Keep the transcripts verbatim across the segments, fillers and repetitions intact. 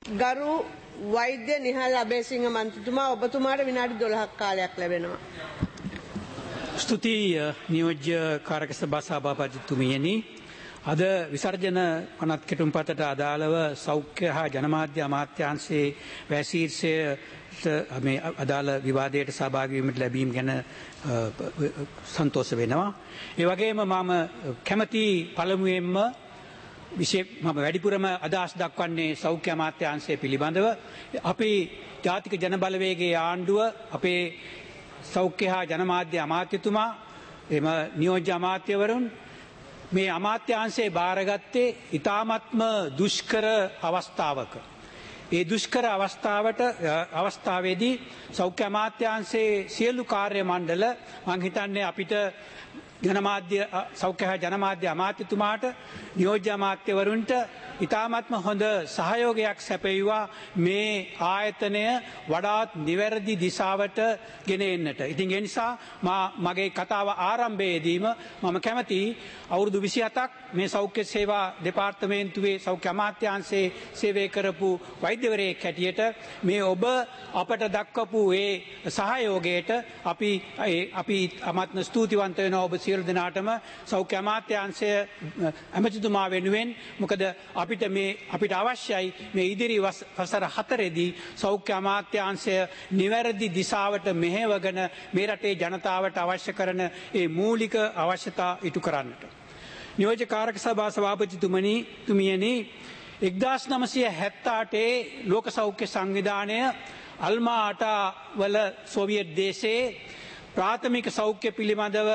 ගරු වෛද්‍ය නිහල් අබේසිංහ මන්ත්‍රීතුමා ඔබතුමාට විනාඩි දොළහක් කාලයක් ලැබෙනවා. ස්තුතියි නියෝජ්‍ය කාරක සභා සභාපතිතුමියනි. අද විසර්ජන පනත් කෙටුම්පතට අදාළව සෞඛ්‍ය හා ජනමාධ්‍ය අමාත්‍යාංශයේ වැසීර්ෂයට මේ අදාළ විවාදයට සහභාගී වීමට ලැබීම ගැන සන්තෝෂ වෙනවා. ඒ වගේම මම කැමැති පළමුවෙන්ම විශේෂ මම වැඩිපුරම අදහස් දක්වන්නේ සෞඛ්‍ය අමාත්‍යාංශය පිළිබඳව. අපේ ජාතික ජනබලවේගයේ ආණ්ඩුව අපේ සෞඛ්‍ය හා ජනමාධ්‍ය අමාත්‍යතුමා එම නියෝජ්‍ය අමාත්‍යවරුන් මේ අමාත්‍යාංශයේ බාරගත්තේ ඉතාමත්ම දුෂ්කර අවස්ථාවක. ඒ දුෂ්කර අවස්ථාවට අවස්ථාවේදී සෞඛ්‍ය අමාත්‍යාංශයේ සියලු කාර්ය මණ්ඩල මං හිතන්නේ අපිට ජනමාධ්‍ය සෞඛ්‍ය හා ජනමාධ්‍ය අමාත්‍යතුමාට නියෝජ්‍ය අමාත්‍යවරුන්ට ඉතාමත්ම හොඳ සහයෝගයක් සැපයුවා මේ ආයතනය වඩාත් නිවැරදි දිශාවට ගෙන එන්නට. ඉතින් ඒ නිසා මා මගේ කතාව ආරම්භයේදීම මම කැමති අවුරුදු විසිහතක් මේ සෞඛ්‍ය සේවා දෙපාර්තමේන්තුවේ සෞඛ්‍ය අමාත්‍යාංශයේ සේවය කරපු වෛද්‍යවරයෙක් හැටියට මේ ඔබ අපට දක්වපු ඒ සහයෝගයට අපි අපි අමත්න ස්තුතිවන්ත වෙනවා ඔබ සියලු දෙනාටම සෞඛ්‍ය අමාත්‍යාංශය ඇමතිතුමා වෙනුවෙන්. මොකද අපිට මේ අපිට අවශ්‍යයි මේ ඉදිරි වසර හතරේදී සෞඛ්‍ය අමාත්‍යාංශය නිවැරදි දිශාවට මෙහෙවගෙන මේ රටේ ජනතාවට අවශ්‍ය කරන ඒ මූලික අවශ්‍යතා ඉටු කරන්නට. නියෝජ්‍ය කාරක සභා සභාපතිතුමනි තුමියනි එක්දාස් නවසිය හැත්තඅටේ ලෝක සෞඛ්‍ය සංවිධානය අල්මාටා වල සෝවියට් දේශයේ ප්‍රාථමික සෞඛ්‍ය පිළිබඳව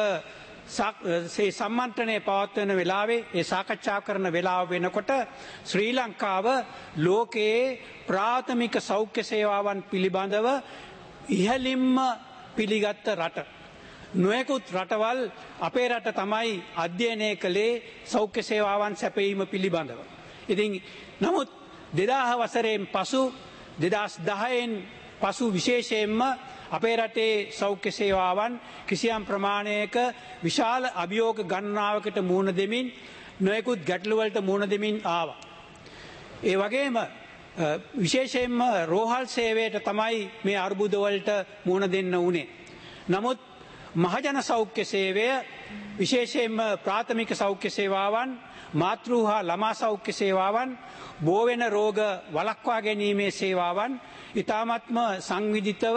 සේ සම්මන්ත්‍රණය පවත්වන වෙලාවේ ඒ සාකච්ඡා කරන වෙලාව වෙනකොට ශ්‍රී ලංකාව ලෝකයේ ප්‍රාථමික සෞඛ්‍ය සේවාවන් පිළිබඳව ඉහළින්ම පිළිගත් රට. නොයෙකුත් රටවල් අපේ රට තමයි අධ්‍යයනය කළේ සෞඛ්‍ය සේවාවන් සැපයීම පිළිබඳව. ඉතින් නමුත් දෙදාහ වසරෙන් පසු දෙදහස් දහයෙන් පසු විශේෂයෙන්ම අපේ රටේ සෞඛ්‍ය සේවාවන් කිසියම් ප්‍රමාණයක විශාල අභියෝග ගණනාවකට මුහුණ දෙමින් නොයෙකුත් ගැටලුවලට මුහුණ දෙමින් ආවා. ඒ වගේම විශේෂයෙන්ම රෝහල් සේවයට තමයි මේ අර්බුදවලට මුහුණ දෙන්න වුණේ. නමුත් මහජන සෞඛ්‍ය සේවය විශේෂයෙන්ම ප්‍රාථමික සෞඛ්‍ය සේවාවන් මාතෘ හා ළමා සෞඛ්‍ය සේවාවන් බෝවෙන රෝග වළක්වා ගැනීමේ සේවාවන් ඉතාමත්ම සංවිධිතව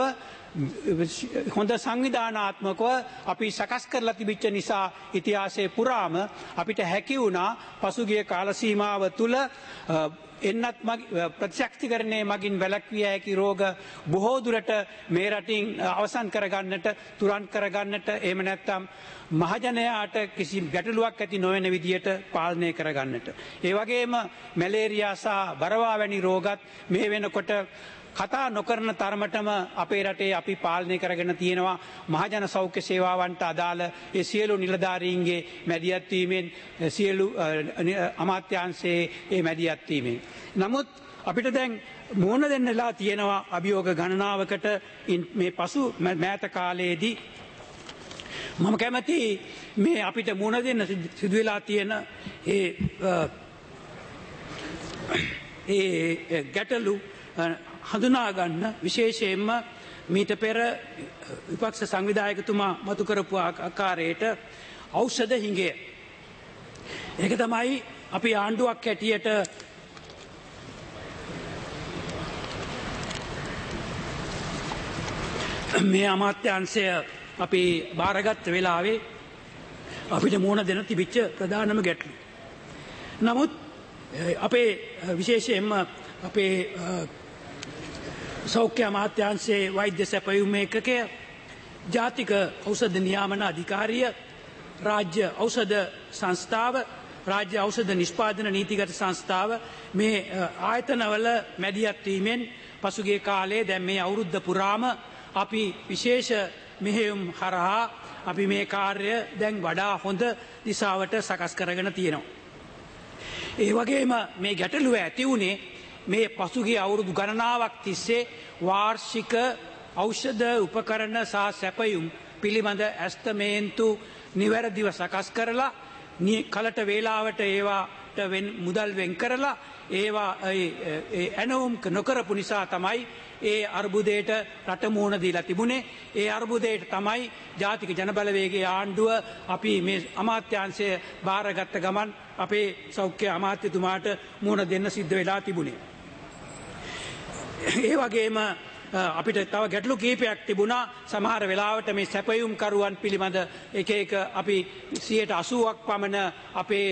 හොඳ සංවිධානාත්මකව අපි සකස් කරලා තිබිච්ච නිසා ඉතිහාසයේ පුරාම අපිට හැකි වුණා පසුගිය කාල සීමාව තුළ එන්නත් ප්‍රතිශක්තිකරණය මගින් වැළැක්විය හැකි රෝග බොහෝ දුරට මේ රටින් අවසන් කරගන්නට තුරන් කරගන්නට එහෙම නැත්නම් මහජනයාට කිසි ගැටලුවක් ඇති නොවන විදියට පාලනය කරගන්නට. ඒ වගේම මැලේරියා සහ බරවා වැනි රෝගත් මේ වෙනකොට කතා නොකරන තරමටම අපේ රටේ අපි පාලනය කරගෙන තියෙනවා මහජන සෞඛ්‍ය සේවාවන්ට අදාළ ඒ සියලු නිලධාරීන්ගේ මැදිහත් වීමෙන් සියලු අමාත්‍යාංශයේ ඒ මැදිහත් වීමෙන්. නමුත් අපිට දැන් මුහුණ දෙන්නලා තියෙනවා අභියෝග ගණනාවකට මේ පසු මෑත කාලයේදී. මම කැමති මේ අපිට මුහුණ දෙන්න සිදු වෙලා තියෙන ඒ ඒ ගැටලු හඳුනා ගන්න විශේෂයෙන්ම මීට පෙර විපක්ෂ සංවිධායකතුමා මතු කරපු ආකාරයට ඖෂධ හිඟය. ඒක තමයි අපි ආණ්ඩුවක් හැටියට මේ අමාත්‍යාංශය අපි බාරගත් වෙලාවේ අපිට මුහුණ දෙන තිබිච්ච ප්‍රධානම ගැටලු. නමුත් අපේ විශේෂයෙන්ම අපේ සෞඛ්‍ය අමාත්‍යාංශයේ වෛද්‍ය සැපයුම් ඒකකය ජාතික ඖෂධ නියාමන අධිකාරිය රාජ්‍ය ඖෂධ සංස්ථාව රාජ්‍ය ඖෂධ නිෂ්පාදන නීතිගත සංස්ථාව මේ ආයතනවල මැදිහත් වීමෙන් පසුගිය කාලයේ දැන් මේ අවුරුද්ද පුරාම අපි විශේෂ මෙහෙයුම් හරහා අපි මේ කාර්ය දැන් වඩා හොඳ දිශාවට සකස් කරගෙන තියෙනවා. ඒ වගේම මේ ගැටලුව ඇති වුණේ මේ පසුගිය අවුරුදු ගණනාවක් තිස්සේ වාර්ෂික ඖෂධ උපකරණ සහ සැපයුම් පිළිබඳ ඇස්තමේන්තු නිවැරදිව සකස් කරලා කලට වේලාවට ඒවාට මුදල් වෙන් කරලා ඒවා ඇනවුම් නොකරපු නිසා තමයි ඒ අර්බුදයට රට මුහුණ දීලා තිබුණේ. ඒ අර්බුදයට තමයි ජාතික ජනබලවේගයේ ආණ්ඩුව අපි මේ අමාත්‍යාංශය බාරගත්ත ගමන් අපේ සෞඛ්‍ය අමාත්‍යතුමාට මුහුණ දෙන්න සිද්ධ වෙලා තිබුණේ. ඒ වගේම අපිට තව ගැටලු කීපයක් තිබුණා. සමහර වෙලාවට මේ සැපයුම් කරුවන් පිළිබඳ එක එක අපි සියයට අසූවක් පමණ අපේ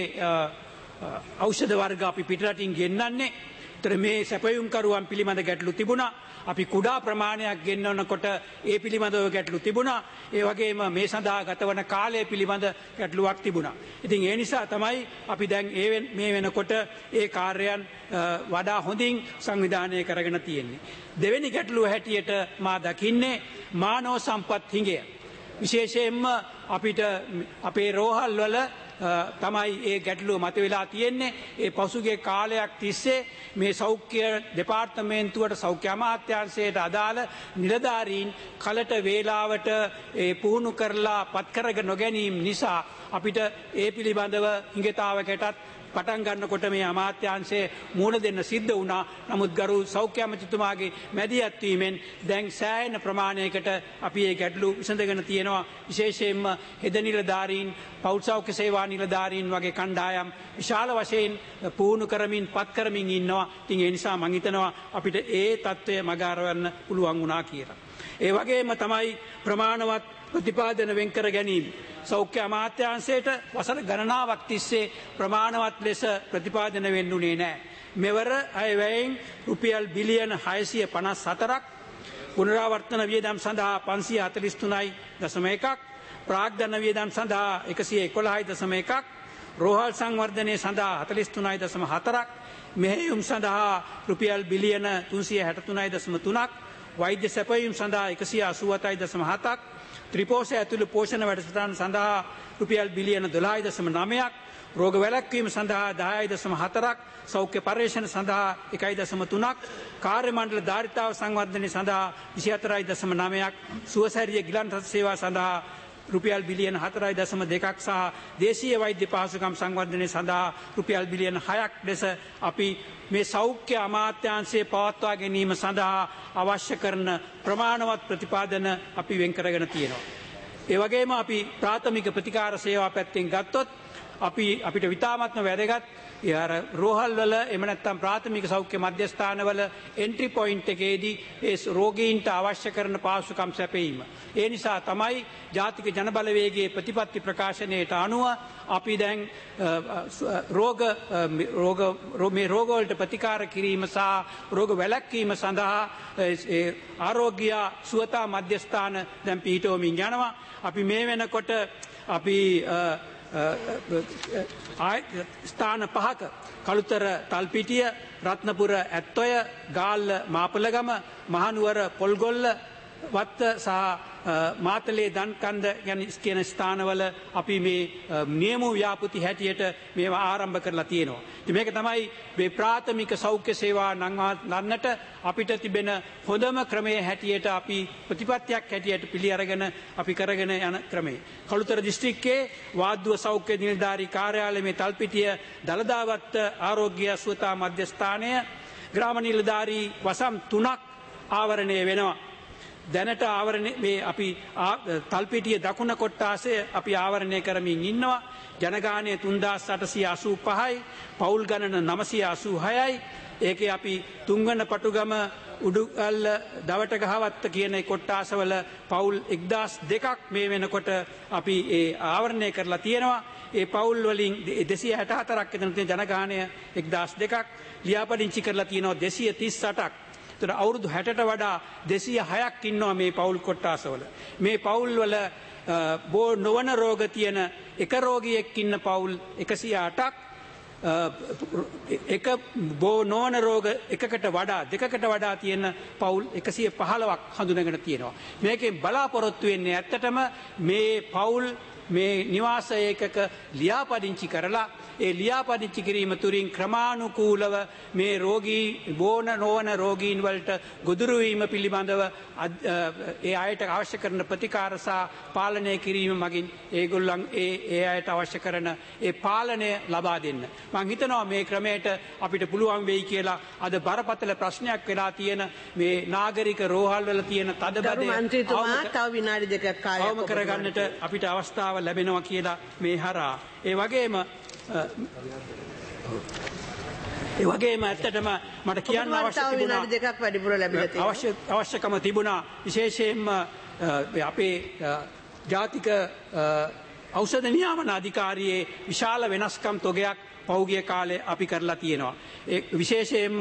ඖෂධ වර්ග අපි පිටරටින් ගෙන්නන්නේ. ඒතර මේ සැපයුම් කරුවන් පිළිබඳ ගැටලු තිබුණා. අපි කුඩා ප්‍රමාණයක් ගෙන්නනකොට ඒ පිළිබඳව ගැටලු තිබුණා. ඒ වගේම මේ සඳහා ගතවන කාලය පිළිබඳ ගැටලුවක් තිබුණා. ඉතින් ඒ නිසා තමයි අපි දැන් මේ වෙනකොට ඒ කාර්යයන් වඩා හොඳින් සංවිධානය කරගෙන තියෙන්නේ. දෙවෙනි ගැටලුව හැටියට මා දකින්නේ මානව සම්පත් හිඟය. විශේෂයෙන්ම අපිට අපේ රෝහල් වල තමයි ඒ ගැටලුව මතුවලා තියෙන්නේ. ඒ පසුගිය කාලයක් තිස්සේ මේ සෞඛ්‍ය දෙපාර්තමේන්තුවට සෞඛ්‍ය අමාත්‍යාංශයට අදාළ නිලධාරීන් කලට වේලාවට ඒ පුහුණු කරලා පත් කරගෙන නොගැනීම නිසා අපිට ඒ පිළිබඳව හිඟතාවකටත් පටන් ගන්නකොට මේ අමාත්‍යාංශයේ මූණ දෙන්න සිද්ධ වුණා. නමුත් ගරු සෞඛ්‍ය අමාත්‍යතුමාගේ මැදිහත් වීමෙන් දැන් සෑහෙන ප්‍රමාණයකට අපි මේ ගැටලු විසඳගෙන තියෙනවා. විශේෂයෙන්ම හෙද නිලධාරීන්, පෞල් සෞඛ්‍ය සේවා නිලධාරීන් වගේ කණ්ඩායම් විශාල වශයෙන් පුහුණු කරමින් පත් කරමින් ඉන්නවා. ඉතින් ඒ නිසා මම හිතනවා අපිට ඒ தত্ত্বය මගහරවන්න පුළුවන් වුණා කියලා. ඒ වගේම තමයි ප්‍රමාණවත් ප්‍රතිපාදන වෙන් කර ගැනීම. සෞඛ්‍ය අමාත්‍යාංශයට වසර ගණනාවක් තිස්සේ ප්‍රමාණවත් ලෙස ප්‍රතිපාදන වෙන්නුනේ නැහැ. මෙවර අයවැයෙන් රුපියල් බිලියන හයසිය පනස් හතරක්, පුනරාවර්තන වියදම් සඳහා පන්සිය හතළිස් තුනයි දශම එකක්, ප්‍රාග්ධන වියදම් සඳහා එකසිය එකොළහයි දශම එකක්, රෝහල් සංවර්ධනය සඳහා හතළිස් තුනයි දශම හතරක්, මෙහෙයුම් සඳහා රුපියල් බිලියන තුන්සිය හැට තුනයි දශම තුනක්, වෛද්‍ය සැපයීම් සඳහා එකසිය අසූ හතයි දශම හතක්, ත්‍රිපෝෂ ඇතුළු පෝෂණ වැඩසටහන් සඳහා රුපියල් බිලියන දොළහයි දශම නවයක්, රෝග වැළැක්වීම සඳහා දහයයි දශම හතරක්, සෞඛ්‍ය පර්යේෂණ සඳහා එකයි දශම තුනක්, කාර්ය මණ්ඩල ධාරිතාව සංවර්ධනය සඳහා විසිහතරයි දශම නවයක්, සුවසැරිය ගිලන් රථ සේවා සඳහා රුපියල් බිලියන හතරයි දශම දෙකක් සහ දේශීය වෛද්‍ය පහසුකම් සංවර්ධනය සඳහා රුපියල් බිලියන හයක් ලෙස අපි මේ සෞඛ්‍ය අමාත්‍යාංශයේ පවත්වා ගැනීම සඳහා අවශ්‍ය කරන ප්‍රමාණවත් ප්‍රතිපාදන අපි වෙන් කරගෙන තියෙනවා. ඒ වගේම අපි ප්‍රාථමික ප්‍රතිකාර සේවා පැත්තෙන් ගත්තොත් අපි අපිට විතාමත්ම වැදගත් යාර රෝහල් වල එහෙම නැත්නම් ප්‍රාථමික සෞඛ්‍ය මධ්‍යස්ථානවල එන්ට්‍රි පොයින්ට් එකේදී ඒ රෝගීන්ට අවශ්‍ය කරන පහසුකම් සැපයීම. ඒ නිසා තමයි ජාතික ජනබලවේගයේ ප්‍රතිපත්ති ප්‍රකාශනයට අනුව අපි දැන් රෝග රෝග මේ රෝග වලට ප්‍රතිකාර කිරීම සහ රෝග වැළැක්වීම සඳහා ආරෝග්‍ය සුවතා මධ්‍යස්ථාන දැන් පිහිටවමින් යනවා. අපි මේ වෙනකොට අපි ස්ථාන පහක කළුතර තල්පිටිය, රත්නපුර ඇත්තොය, ගාල්ල මාපලගම, මහනුවර පොල්ගොල්ල වත්ත සහ මාතලේ දන්කන්ද යන කියන ස්ථානවල අපි මේ නියම ව්‍යාපෘති හැටියට මේවා ආරම්භ කරලා තියෙනවා. ඉතින් මේක තමයි මේ ප්‍රාථමික සෞඛ්‍ය සේවා නංවන්නට අපිට තිබෙන හොඳම ක්‍රමයේ හැටියට අපි ප්‍රතිපත්තියක් හැටියට පිළි අරගෙන අපි කරගෙන යන ක්‍රමය. කළුතර දිස්ත්‍රික්කයේ වාද්දුව සෞඛ්‍ය නිලධාරී කාර්යාලයේ මේ තල්පිටිය දලදාවත්ත ආරෝග්‍ය සුවතා මධ්‍යස්ථානය ග්‍රාම නිලධාරී වසම් තුනක් ආවරණය වෙනවා. දැනට ආවරණය මේ අපි තල්පිටිය දකුණ කොට්ටාසය අපි ආවරණය කරමින් ඉන්නවා. ජනගානය තුන්දාස් අටසිය අසූ පහයි, පවුල් ගණන නවසිය අසූ හයයි. ඒකේ අපි තුන්වන පටුගම උඩුගල්ල දවට ගහවත්ත කියන කොට්ටාසවල පවුල් එක්දාස් දෙකක් මේ වෙනකොට අපි ඒ ආවරණය කරලා තියෙනවා. ඒ පවුල් වලින් දෙසිය හැට හතරක් එතන තියෙන ජනගානය එක්දාස් දෙකක්, ලියාපදිංචි කරලා තියෙනවා දෙසිය තිස් අටක්. ඒතර අවුරුදු හැටට වඩා දෙසිය හයක් ඉන්නවා මේ පවුල් කොට්ටාසවල. මේ පවුල් වල බෝ නොවන රෝග තියෙන එක රෝගියෙක් ඉන්න පවුල් එකසිය අටක්, එක බෝ නොවන රෝග එකකට වඩා දෙකකට වඩා තියෙන පවුල් එකසිය පහළොවක් හඳුනගෙන තියෙනවා. මේකෙන් බලාපොරොත්තු වෙන්නේ ඇත්තටම මේ පවුල් මේ නිවාස ඒකක ලියාපදිංචි කරලා ඒ ලියාපදිංචි කිරීම තුරින් ක්‍රමානුකූලව මේ රෝගී බෝන නොවන රෝගීන් වලට ගොදුරු වීම පිළිබඳව ඒ අයට අවශ්‍ය කරන ප්‍රතිකාර සහ පාලනය කිරීම මගින් ඒගොල්ලන් ඒ ඒ අයට අවශ්‍ය කරන ඒ පාලනය ලබා දෙන්න. මම හිතනවා මේ ක්‍රමයට අපිට පුළුවන් වෙයි කියලා. අද බරපතල ප්‍රශ්නයක් වෙලා තියෙන මේ නාගරික රෝහල් වල තියෙන තදබදය මන්ත්‍රීතුමා තව විනාඩි දෙකක් කාලයක් අවම කරගන්නට අපිට අවස්ථාව ලැබෙනවා කියලා මේ හරහා. ඒ වගේම ඒ වගේම ඇත්තටම මට කියන්න අවශ්‍ය තිබුණා විනාඩි දෙකක් වැඩිපුර ලැබිලා තියෙනවා. අවශ්‍ය අවශ්‍යකම තිබුණා විශේෂයෙන්ම අපේ ජාතික ඖෂධ නියාමන අධිකාරියේ විශාල වෙනස්කම් තොගයක් පෞගිය කාලේ අපි කරලා තියෙනවා. ඒ විශේෂයෙන්ම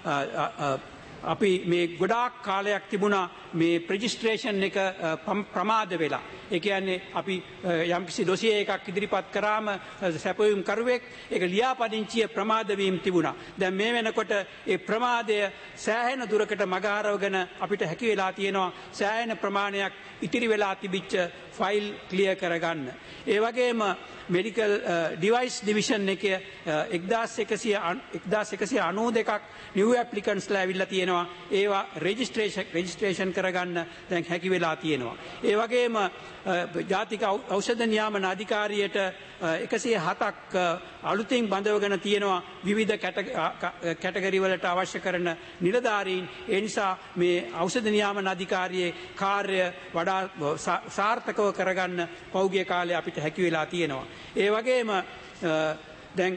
අපි මේ ගොඩාක් කාලයක් තිබුණා මේ රෙජිස්ට්‍රේෂන් එක ප්‍රමාද වෙලා. ඒ කියන්නේ අපි යම්කිසි ඩොසිය එකක් ඉදිරිපත් කරාම සැපයුම් කරුවෙක් ඒක ලියාපදිංචිය ප්‍රමාද වීම තිබුණා. දැන් මේ වෙනකොට ඒ ප්‍රමාදය සෑහෙන දුරකට මග හරවගෙන අපිට හැකි වෙලා තියෙනවා සෑහෙන ප්‍රමාණයක් ඉතිරි වෙලා තිබිච්ච ෆයිල් ක්ලියර් කරගන්න. ඒ වගේම මෙඩිකල් ඩිවයිස් ඩිවිෂන් එකේ එක්දාස් එකසිය අනූ දෙකක් නිව් ඇප්ලිකන්ට්ස්ලා ඇවිල්ලා තියෙනවා. ඒවා රෙජිස්ට්‍රේෂන් රෙජිස්ට්‍රේෂන් කරගන්න දැන් හැකි වෙලා තියෙනවා. ඒ වගේම ජාතික ඖෂධ නියාමන අධිකාරියට එකසිය හතක් අලුතින් බඳවගෙන තියෙනවා විවිධ කැටගරි වලට අවශ්‍ය කරන නිලධාරීන්. ඒ නිසා මේ ඖෂධ නියාමන අධිකාරියේ කාර්ය වඩා සාර්ථකව කරගන්න පෞගිය කාලේ අපිට හැකි වෙලා තියෙනවා. ඒ වගේම දැන්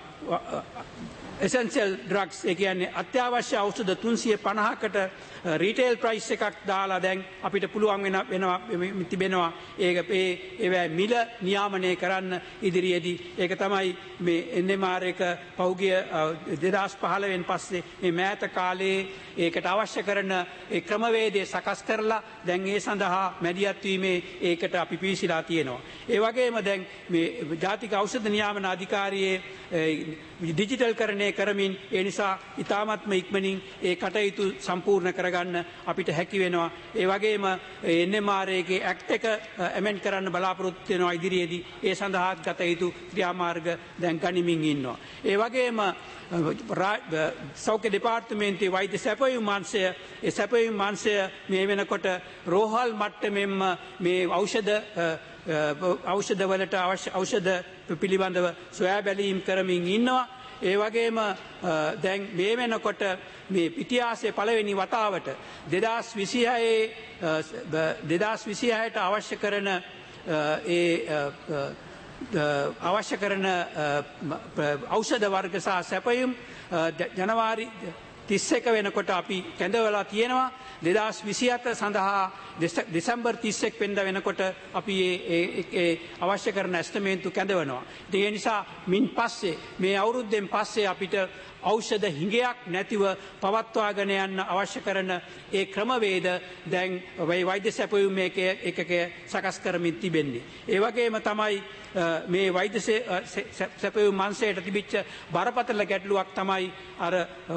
essential drugs ඒ කියන්නේ අත්‍යවශ්‍ය ඖෂධ තුන්සිය පනහකට රීටේල් ප්‍රයිස් එකක් දාලා දැන් අපිට පුළුවන් වෙන වෙනවා තිබෙනවා ඒක ඒ ඒවැ මිල නියාමනය කරන්න ඉදිරියේදී. ඒක තමයි මේ එන් එම් ආර් එක පෞගිය දෙදාස් පහළොවෙන් පස්සේ මේ මෑත කාලේ ඒකට අවශ්‍ය කරන ඒ ක්‍රමවේදය සකස් කරලා දැන් ඒ සඳහා මැදිහත් වීමේ ඒකට අපි පිවිසලා තියෙනවා. ඒ වගේම දැන් මේ ජාතික ඖෂධ නියාමන අධිකාරියේ ඩිජිටල් කරණය කරමින් ඒ නිසා ඉතාමත්ම ඉක්මනින් ඒ කටයුතු සම්පූර්ණ කරගන්න අපිට හැකි වෙනවා. ඒ වගේම එන් එම් ආර් එකේ ඇක්ට් එක ඇමෙන්ඩ් කරන්න බලාපොරොත්තු වෙනවා ඉදිරියේදී. ඒ සඳහා ගත යුතු ක්‍රියාමාර්ග දැන් ගනිමින් ඉන්නවා. ඒ වගේම සෞඛ්‍ය දෙපාර්තමේන්තුවේ වෛද්‍ය සැපයුම් අංශය ඒ සැපයුම් අංශය මේ වෙනකොට රෝහල් මට්ටමෙන්ම මේ ඖෂධ ඖෂධ වලට අවශ්‍ය ඖෂධ පිළිබඳව සොයා බැලීම් කරමින් ඉන්නවා. ඒ වගේම දැන් මේ වෙනකොට මේ ඉතිහාසයේ පළවෙනි වතාවට දෙදාස් විසිහයට අවශ්‍ය කරන ඒ අවශ්‍ය කරන ඖෂධ වර්ග සහ සැපයුම් ජනවාරි තිස් එක වෙනකොට අපි කැඳවලා තියෙනවා. දෙදාස් විසිහත සඳහා දෙසැම්බර් තිස් එක් වෙනිදා වෙනකොට අපි ඒ අවශ්‍ය කරන ඇස්තමේන්තු කැඳවනවා. ඒ නිසා මින් පස්සේ මේ අවුරුද්දෙන් පස්සේ අපිට ඖෂධ හිඟයක් නැතිව පවත්වාගෙන යන්න අවශ්‍ය කරන ඒ ක්‍රමවේද දැන් වෛද්‍ය සැපයුම් ඒකකය සකස් කරමින් තිබෙන්නේ. ඒ වගේම තමයි මේ වෛද්‍ය සැපයුම් අංශයට තිබිච්ච බරපතල ගැටලුවක් තමයි අර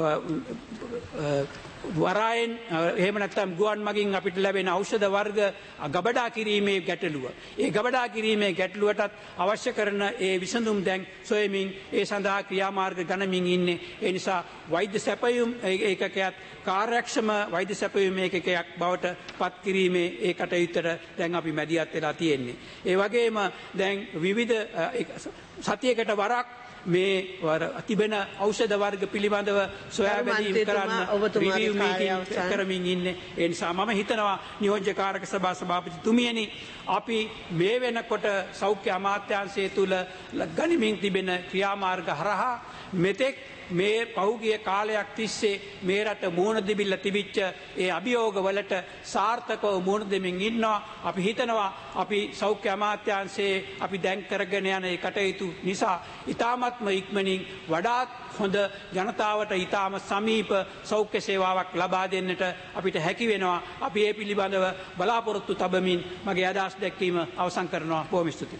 වරායෙන් එහෙම නැත්නම් ගුවන් මගින් අපිට ලැබෙන ඖෂධ වර්ග ගබඩා කිරීමේ ගැටලුව. ඒ ගබඩා කිරීමේ ගැටලුවටත් අවශ්‍ය කරන ඒ විසඳුම් දැන් සොයමින් ඒ සඳහා ක්‍රියාමාර්ග ගණමින් ඉන්නේ. ඒ නිසා වෛද්‍ය සැපයුම් ඒකකයක් කාර්යක්ෂම වෛද්‍ය සැපයුම් ඒකකයක් බවට පත් කිරීමේ ඒ කටයුත්තට දැන් අපි මැදිහත් වෙලා තියෙන්නේ. ඒ වගේම දැන් විවිධ සතියකට වරක් මේ තිබෙන ඖෂධ වර්ග පිළිබඳව සොයා බැලීම් කරන්න රිවිව් මීටින් කරමින් ඉන්නේ. ඒ නිසා මම හිතනවා නියෝජ්‍ය කාරක සභා සභාපතිතුමියනි අපි මේ වෙනකොට සෞඛ්‍ය අමාත්‍යාංශය තුල ගනිමින් තිබෙන ක්‍රියාමාර්ග හරහා මෙතෙක් මේ පහුගිය කාලයක් තිස්සේ මේ රට මුහුණ දෙබිල්ල තිබිච්ච ඒ අභියෝගවලට සාර්ථකව මුහුණ දෙමින් ඉන්නවා. අපි හිතනවා අපි සෞඛ්‍ය අමාත්‍යාංශයේ අපි දැන් කරගෙන යන ඒ කටයුතු නිසා ඉතාමත්ම ඉක්මනින් වඩාත් හොඳ ජනතාවට ඉතාම සමීප සෞඛ්‍ය සේවාවක් ලබා දෙන්නට අපිට හැකි වෙනවා. අපි ඒ පිළිබඳව බලාපොරොත්තු තබමින් මගේ අදහස් දැක්වීම අවසන් කරනවා. බොහොම ස්තුතියි.